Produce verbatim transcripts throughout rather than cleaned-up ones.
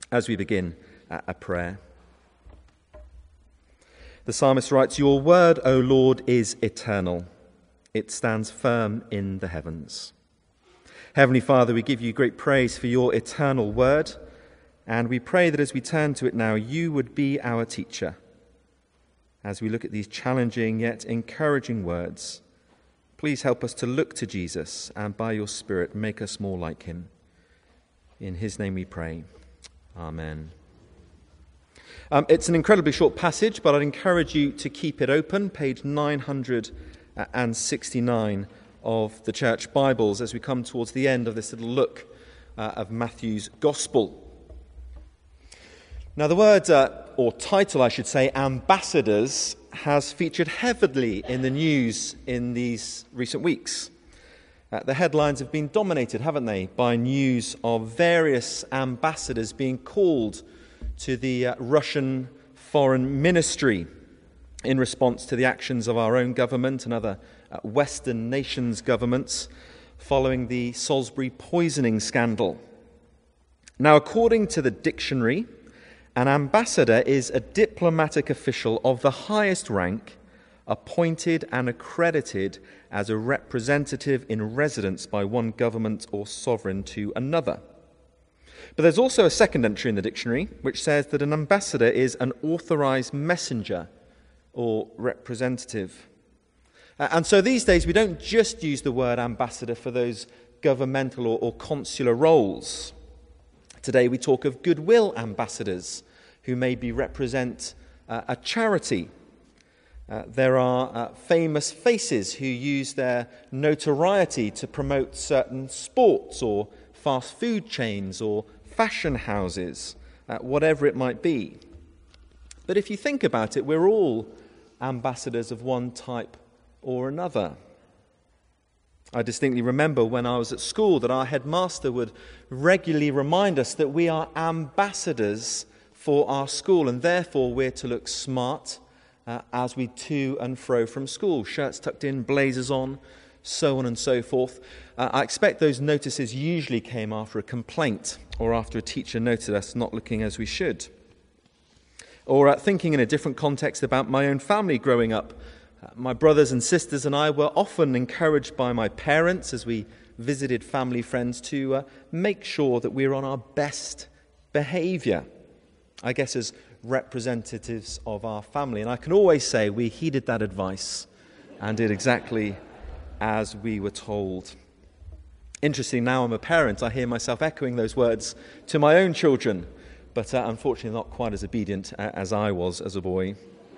as we begin a prayer. The psalmist writes, "Your word, O Lord, is eternal. It stands firm in the heavens." Heavenly Father, we give you great praise for your eternal word, and we pray that as we turn to it now, you would be our teacher. As we look at these challenging yet encouraging words, please help us to look to Jesus, and by your Spirit make us more like him. In his name we pray. Amen. Um, it's an incredibly short passage, but I'd encourage you to keep it open, page nine hundred sixty-nine of the Church Bibles, as we come towards the end of this little look uh, of Matthew's Gospel. Now, the word, uh, or title I should say, ambassadors, has featured heavily in the news in these recent weeks. Uh, the headlines have been dominated, haven't they, by news of various ambassadors being called to the uh, Russian Foreign Ministry in response to the actions of our own government and other uh, Western nations' governments following the Salisbury poisoning scandal. Now, according to the dictionary, an ambassador is a diplomatic official of the highest rank, appointed and accredited as a representative in residence by one government or sovereign to another. But there's also a second entry in the dictionary which says that an ambassador is an authorized messenger or representative. Uh, and so these days we don't just use the word ambassador for those governmental or, or consular roles. Today we talk of goodwill ambassadors who maybe represent uh, a charity. Uh, there are uh, famous faces who use their notoriety to promote certain sports or fast food chains or fashion houses, uh, whatever it might be. But if you think about it, we're all ambassadors of one type or another. I distinctly remember when I was at school that our headmaster would regularly remind us that we are ambassadors for our school, and therefore we're to look smart uh, as we to and fro from school, shirts tucked in, blazers on, so on and so forth. Uh, I expect those notices usually came after a complaint or after a teacher noted us not looking as we should. Or uh, thinking in a different context about my own family growing up, uh, my brothers and sisters and I were often encouraged by my parents as we visited family friends to uh, make sure that we were on our best behaviour, I guess as representatives of our family. And I can always say we heeded that advice and did exactly as we were told. Interesting, now I'm a parent, I hear myself echoing those words to my own children, but uh, unfortunately not quite as obedient uh, as I was as a boy.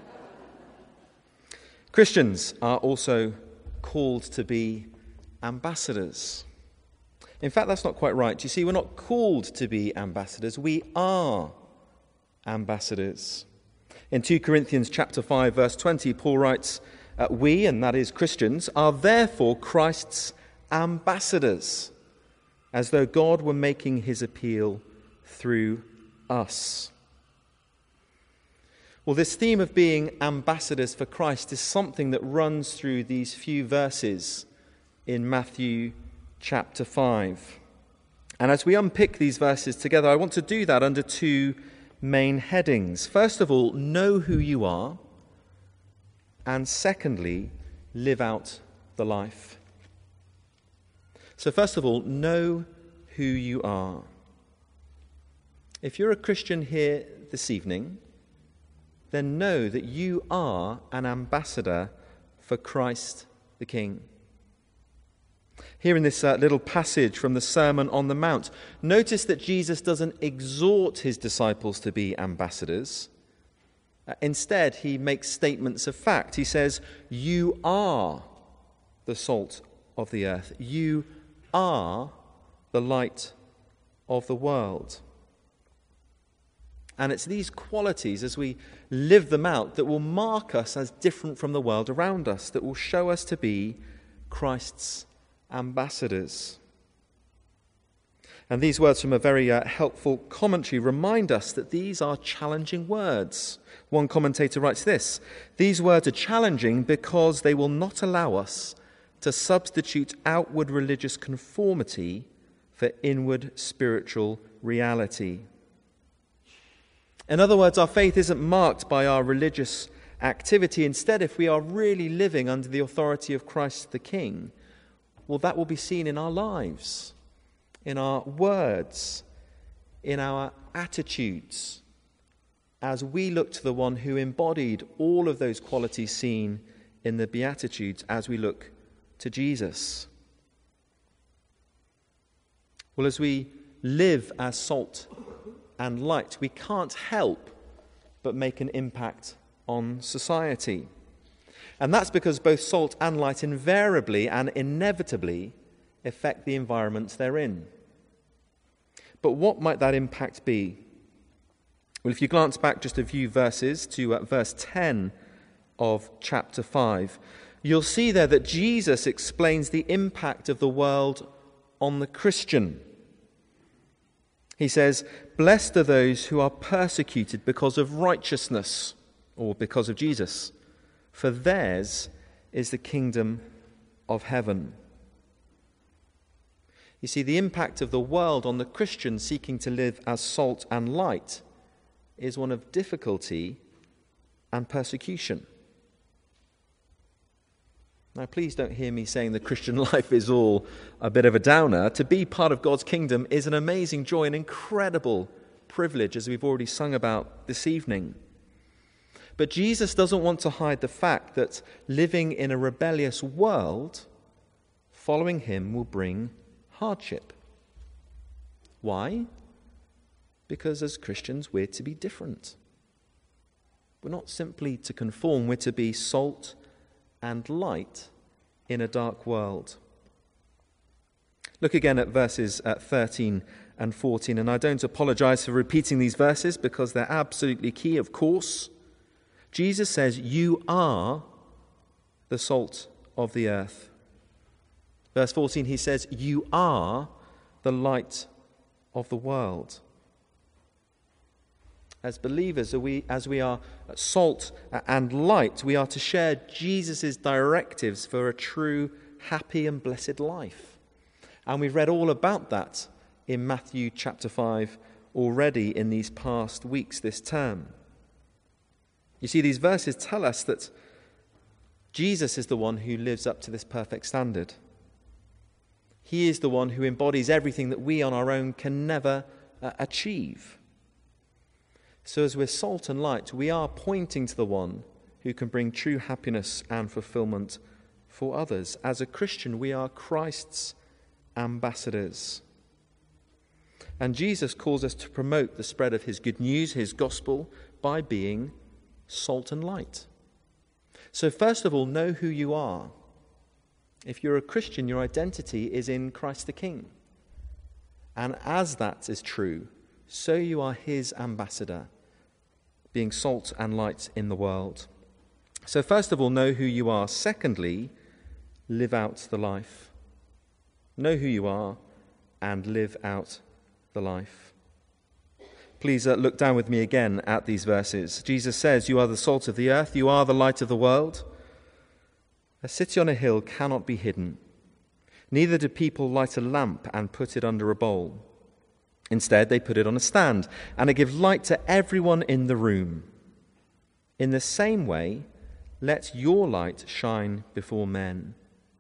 Christians are also called to be ambassadors. In fact, that's not quite right. You see, we're not called to be ambassadors, we are ambassadors. In two Corinthians chapter five, verse twenty, Paul writes, uh, we, and that is Christians, are therefore Christ's ambassadors, as though God were making his appeal through us. Well, this theme of being ambassadors for Christ is something that runs through these few verses in Matthew chapter five. And as we unpick these verses together, I want to do that under two main headings. First of all, know who you are, and secondly, live out the life. So first of all, know who you are. If you're a Christian here this evening, then know that you are an ambassador for Christ the King. Here in this uh, little passage from the Sermon on the Mount, notice that Jesus doesn't exhort his disciples to be ambassadors. Uh, instead, he makes statements of fact. He says, you are the salt of the earth. You are the light of the world. And it's these qualities, as we live them out, that will mark us as different from the world around us, that will show us to be Christ's ambassadors. And these words from a very uh, helpful commentary remind us that these are challenging words. One commentator writes this: these words are challenging because they will not allow us to substitute outward religious conformity for inward spiritual reality. In other words, our faith isn't marked by our religious activity. Instead, if we are really living under the authority of Christ the King, well, that will be seen in our lives, in our words, in our attitudes, as we look to the one who embodied all of those qualities seen in the Beatitudes, as we look to Jesus. Well, as we live as salt and light, we can't help but make an impact on society. And that's because both salt and light invariably and inevitably affect the environments they're in. But what might that impact be? Well, if you glance back just a few verses to uh, verse ten of chapter five, you'll see there that Jesus explains the impact of the world on the Christian. He says, "Blessed are those who are persecuted because of righteousness," or because of Jesus, "for theirs is the kingdom of heaven." You see, the impact of the world on the Christian seeking to live as salt and light is one of difficulty and persecution. Now, please don't hear me saying the Christian life is all a bit of a downer. To be part of God's kingdom is an amazing joy, an incredible privilege, as we've already sung about this evening. But Jesus doesn't want to hide the fact that living in a rebellious world, following him will bring hardship. Why? Because as Christians, we're to be different. We're not simply to conform, we're to be salt and light in a dark world. Look again at verses uh, thirteen and fourteen, and I don't apologize for repeating these verses because they're absolutely key, of course. Jesus says, "You are the salt of the earth." Verse fourteen, he says, "You are the light of the world." As believers, we, as we are salt and light, we are to share Jesus' directives for a true, happy and blessed life. And we've read all about that in Matthew chapter five already in these past weeks this term. You see, these verses tell us that Jesus is the one who lives up to this perfect standard. He is the one who embodies everything that we on our own can never uh, achieve. So as we're salt and light, we are pointing to the one who can bring true happiness and fulfillment for others. As a Christian, we are Christ's ambassadors. And Jesus calls us to promote the spread of his good news, his gospel, by being salt and light. So first of all, know who you are. If you're a Christian, your identity is in Christ the King. And as that is true, so you are his ambassador, being salt and light in the world. So first of all, know who you are. Secondly, live out the life. Know who you are and live out the life. Please uh, look down with me again at these verses. Jesus says, "You are the salt of the earth, you are the light of the world. A city on a hill cannot be hidden. Neither do people light a lamp and put it under a bowl. Instead, they put it on a stand, and it gives light to everyone in the room. In the same way, let your light shine before men."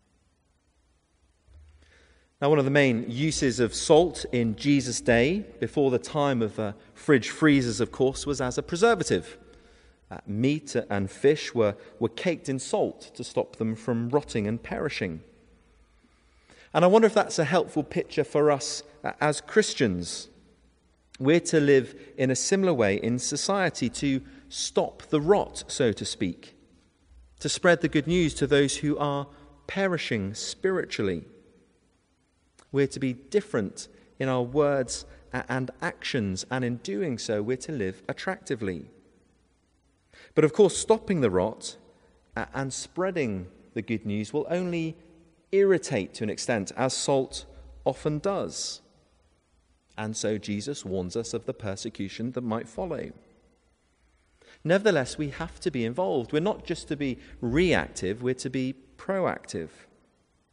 Now, one of the main uses of salt in Jesus' day, before the time of uh, fridge freezers, of course, was as a preservative. Uh, meat and fish were, were caked in salt to stop them from rotting and perishing. And I wonder if that's a helpful picture for us uh, as Christians. We're to live in a similar way in society, to stop the rot, so to speak, to spread the good news to those who are perishing spiritually. We're to be different in our words and actions, and in doing so, we're to live attractively. But of course, stopping the rot and spreading the good news will only irritate to an extent, as salt often does. And so Jesus warns us of the persecution that might follow. Nevertheless, we have to be involved. We're not just to be reactive, we're to be proactive.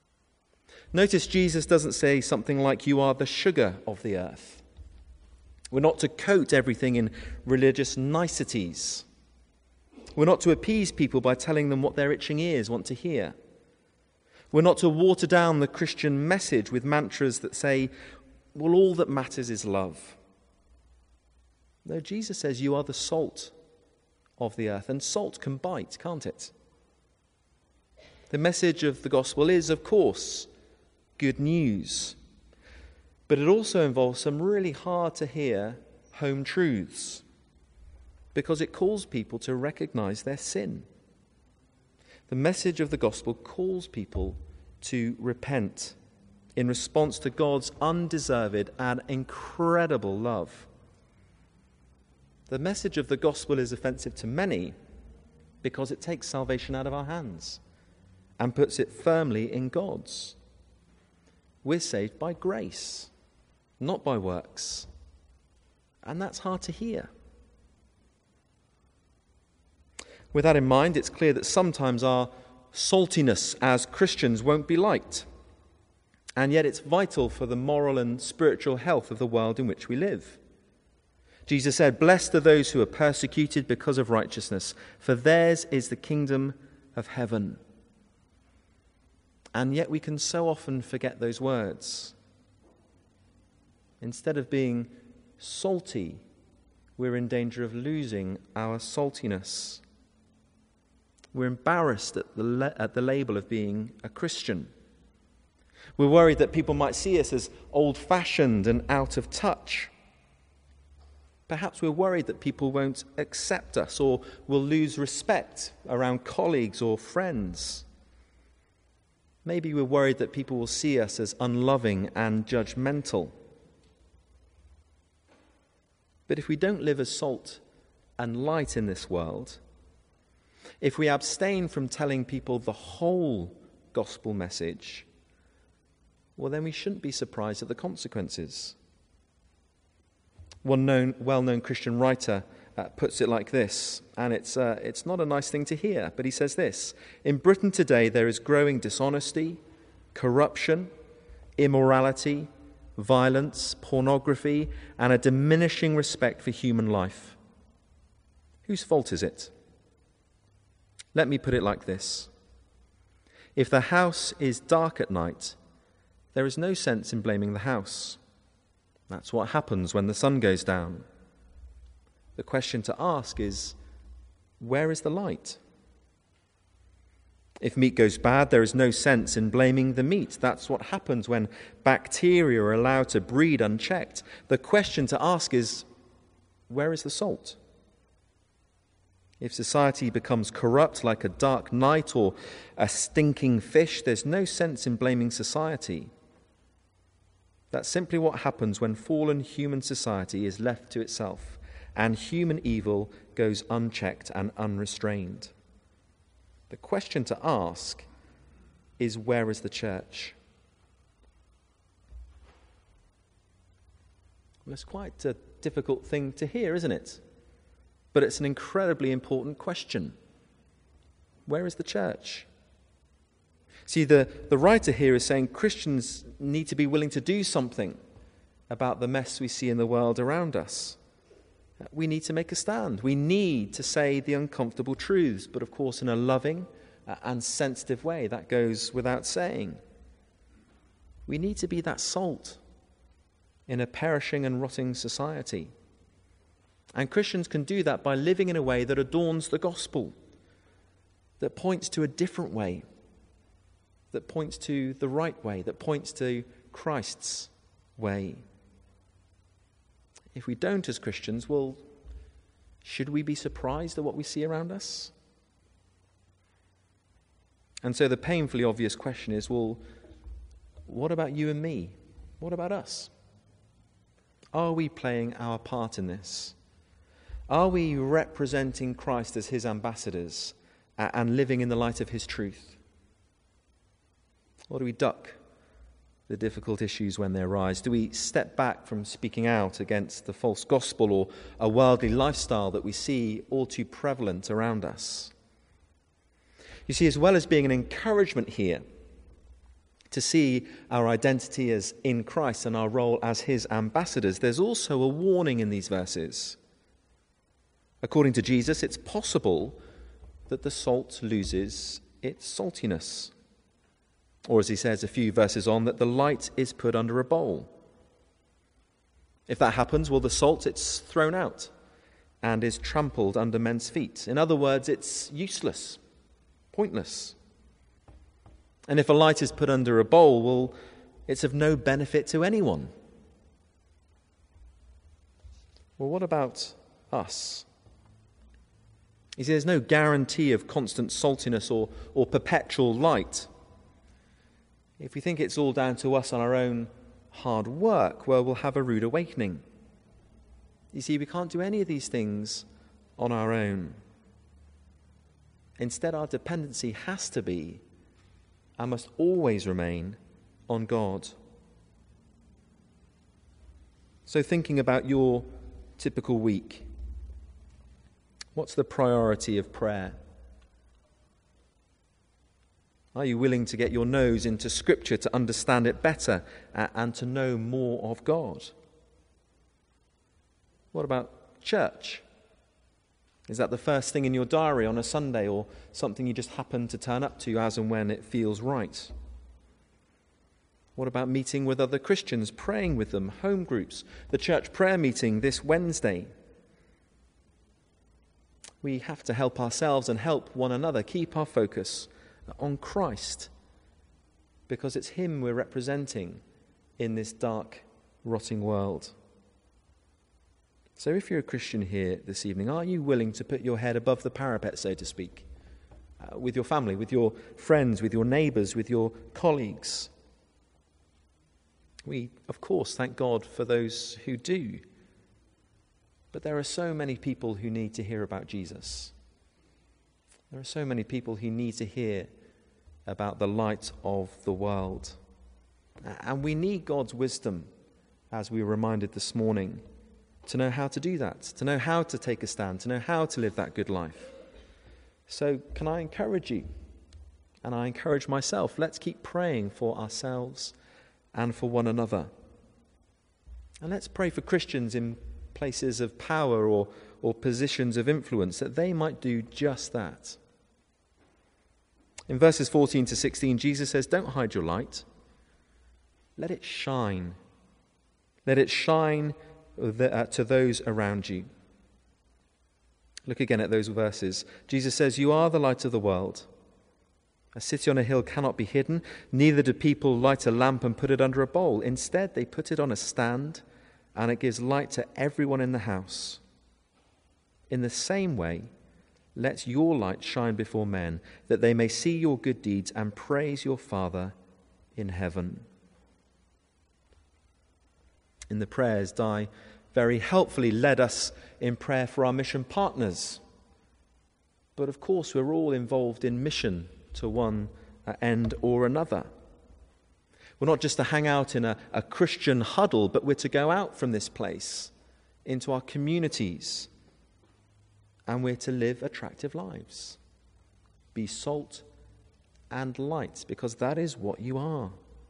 Notice Jesus doesn't say something like, "You are the sugar of the earth," We're not to coat everything in religious niceties. We're not to appease people by telling them what their itching ears want to hear. We're not to water down the Christian message with mantras that say, well, all that matters is love. No, Jesus says you are the salt of the earth, and salt can bite, can't it? The message of the gospel is, of course, good news. But it also involves some really hard to hear home truths, because it calls people to recognize their sin. The message of the gospel calls people to repent in response to God's undeserved and incredible love. The message of the gospel is offensive to many because it takes salvation out of our hands and puts it firmly in God's. We're saved by grace, not by works. And that's hard to hear. With that in mind, it's clear that sometimes our saltiness as Christians won't be liked. And yet it's vital for the moral and spiritual health of the world in which we live. Jesus said, "Blessed are those who are persecuted because of righteousness, for theirs is the kingdom of heaven." And yet we can so often forget those words. Instead of being salty, we're in danger of losing our saltiness. We're embarrassed at the, la- at the label of being a Christian. We're worried that people might see us as old-fashioned and out of touch. Perhaps we're worried that people won't accept us or will lose respect around colleagues or friends. Maybe we're worried that people will see us as unloving and judgmental. But if we don't live as salt and light in this world, if we abstain from telling people the whole gospel message, well, then we shouldn't be surprised at the consequences. One known, well-known Christian writer uh, puts it like this, and it's, uh, it's not a nice thing to hear, but he says this: "In Britain today there is growing dishonesty, corruption, immorality, violence, pornography, and a diminishing respect for human life. Whose fault is it? Let me put it like this. If the house is dark at night, there is no sense in blaming the house. That's what happens when the sun goes down. The question to ask is, where is the light? If meat goes bad, there is no sense in blaming the meat. That's what happens when bacteria are allowed to breed unchecked. The question to ask is, where is the salt? If society becomes corrupt like a dark night or a stinking fish, there's no sense in blaming society. That's simply what happens when fallen human society is left to itself and human evil goes unchecked and unrestrained. The question to ask is, where is the church? Well, it's quite a difficult thing to hear, isn't it? But it's an incredibly important question. Where is the church? See, the, the writer here is saying Christians need to be willing to do something about the mess we see in the world around us. We need to make a stand. We need to say the uncomfortable truths, but of course in a loving and sensitive way. That goes without saying. We need to be that salt in a perishing and rotting society. And Christians can do that by living in a way that adorns the gospel, that points to a different way, that points to the right way, that points to Christ's way. If we don't as Christians, well, should we be surprised at what we see around us? And so the painfully obvious question is, well, what about you and me? What about us? Are we playing our part in this? Are we representing Christ as his ambassadors and living in the light of his truth? Or do we duck the difficult issues when they arise? Do we step back from speaking out against the false gospel or a worldly lifestyle that we see all too prevalent around us? You see, as well as being an encouragement here to see our identity as in Christ and our role as his ambassadors, there's also a warning in these verses. According to Jesus, it's possible that the salt loses its saltiness. Or as he says a few verses on, that the light is put under a bowl. If that happens, well, the salt, it's thrown out and is trampled under men's feet. In other words, it's useless, pointless. And if a light is put under a bowl, well, it's of no benefit to anyone. Well, what about us? You see, there's no guarantee of constant saltiness or, or perpetual light. If we think it's all down to us on our own hard work, well, we'll have a rude awakening. You see, we can't do any of these things on our own. Instead, our dependency has to be and must always remain on God. So thinking about your typical week, what's the priority of prayer? Are you willing to get your nose into Scripture to understand it better and to know more of God? What about church? Is that the first thing in your diary on a Sunday, or something you just happen to turn up to as and when it feels right? What about meeting with other Christians, praying with them, home groups, the church prayer meeting this Wednesday? We have to help ourselves and help one another keep our focus on Christ, because it's him we're representing in this dark, rotting world. So if you're a Christian here this evening, are you willing to put your head above the parapet, so to speak, uh, with your family, with your friends, with your neighbours, with your colleagues? We, of course, thank God for those who do. But there are so many people who need to hear about Jesus. There are so many people who need to hear about the light of the world. And we need God's wisdom, as we were reminded this morning, to know how to do that, to know how to take a stand, to know how to live that good life. So can I encourage you, and I encourage myself, let's keep praying for ourselves and for one another. And let's pray for Christians in places of power or, or positions of influence, that they might do just that. In verses fourteen to sixteen, Jesus says, don't hide your light. Let it shine. Let it shine to those around you. Look again at those verses. Jesus says, you are the light of the world. A city on a hill cannot be hidden. Neither do people light a lamp and put it under a bowl. Instead, they put it on a stand, and it gives light to everyone in the house. In the same way, let your light shine before men, that they may see your good deeds and praise your Father in heaven. In the prayers, Di very helpfully led us in prayer for our mission partners. But of course, we're all involved in mission to one end or another. We're not just to hang out in a, a Christian huddle, but we're to go out from this place into our communities, and we're to live attractive lives. Be salt and light, because that is what you are.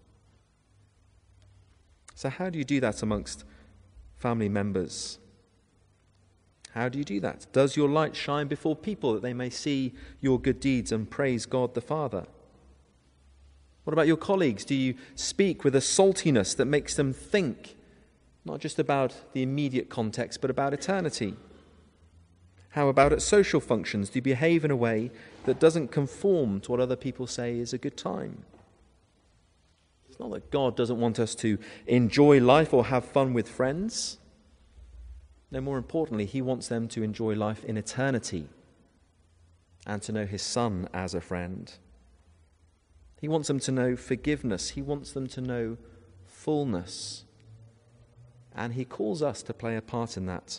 So how do you do that amongst family members? How do you do that? Does your light shine before people that they may see your good deeds and praise God the Father? What about your colleagues? Do you speak with a saltiness that makes them think, not just about the immediate context, but about eternity? How about at social functions? Do you behave in a way that doesn't conform to what other people say is a good time? It's not that God doesn't want us to enjoy life or have fun with friends. No, more importantly, he wants them to enjoy life in eternity and to know his Son as a friend. He wants them to know forgiveness. He wants them to know fullness. And he calls us to play a part in that.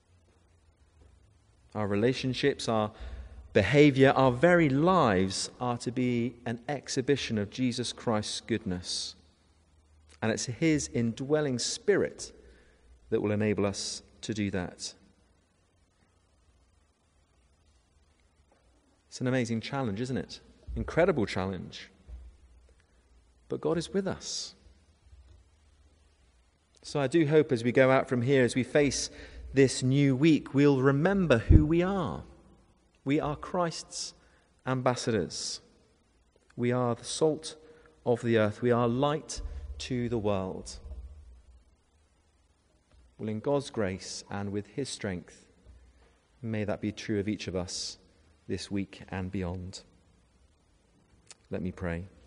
Our relationships, our behavior, our very lives are to be an exhibition of Jesus Christ's goodness. And it's his indwelling spirit that will enable us to do that. It's an amazing challenge, isn't it? Incredible challenge. but God is with us. So I do hope as we go out from here, as we face this new week, we'll remember who we are. We are Christ's ambassadors. We are the salt of the earth. We are light to the world. Well, in God's grace and with his strength, may that be true of each of us this week and beyond. Let me pray.